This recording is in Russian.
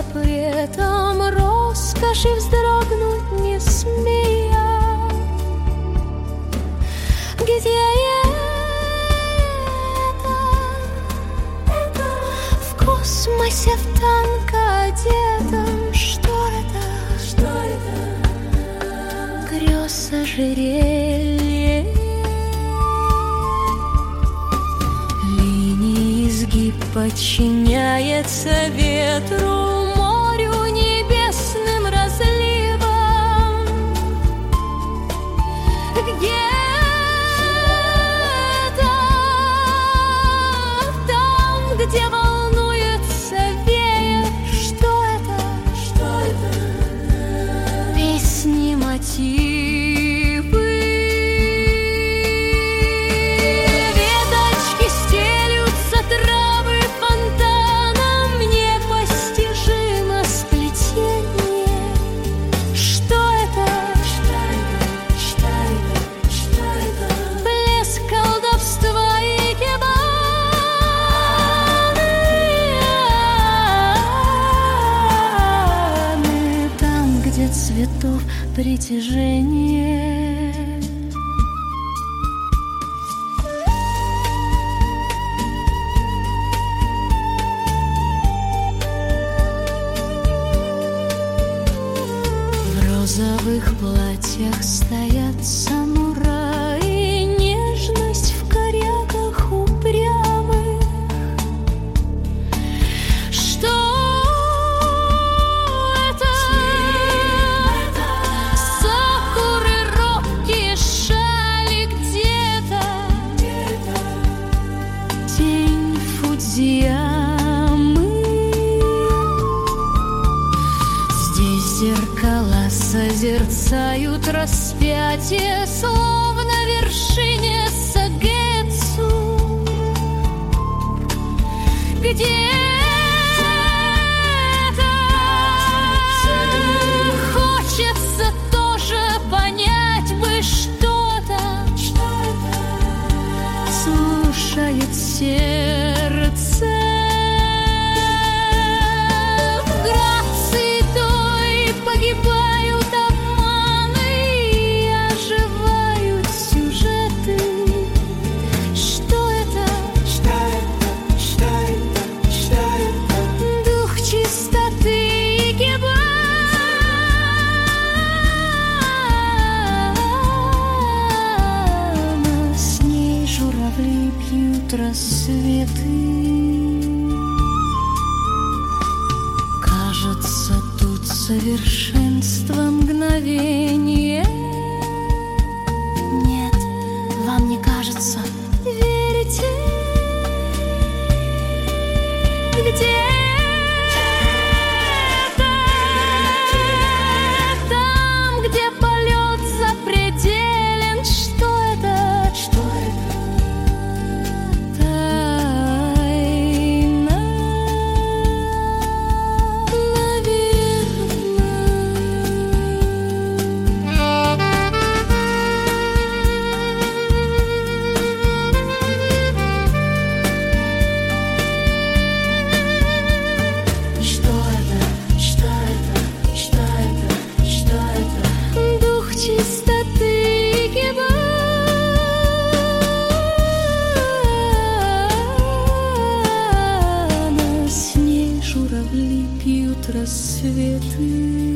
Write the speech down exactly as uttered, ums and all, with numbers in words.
запретом роскоши вздрогнуть не смея. Где это? В космосе в танк одетом. Что это? Что это? Грез ожерелье. Линии изгиб подчиняется ветру, морю, небесным разливам. Где где волнуется веер. Что это? Что это? Песни, мотивы. Веточки стелются, травы фонтаном, непостижимо сплетение. Что это? Что это? Что это? Что это? Блеск колдовства и геба. Цветов притяжение. В розовых платьях стоят самураи, нежность в коряках упрямых. Что зеркала созерцают распятие, словно вершине Сагетсу. Где это? Хочется тоже понять бы что-то. Слушает сердце. Погибают обманы и оживают сюжеты. Что это? Что это? Что это? Что это? Дух чистоты и геба. С ней журавли пьют рассветы. Кажется, тут совершенство мгновения. Нет, вам не кажется? Верите? Где это? Там, где полет запределен. Что это? Что это? Рассветы.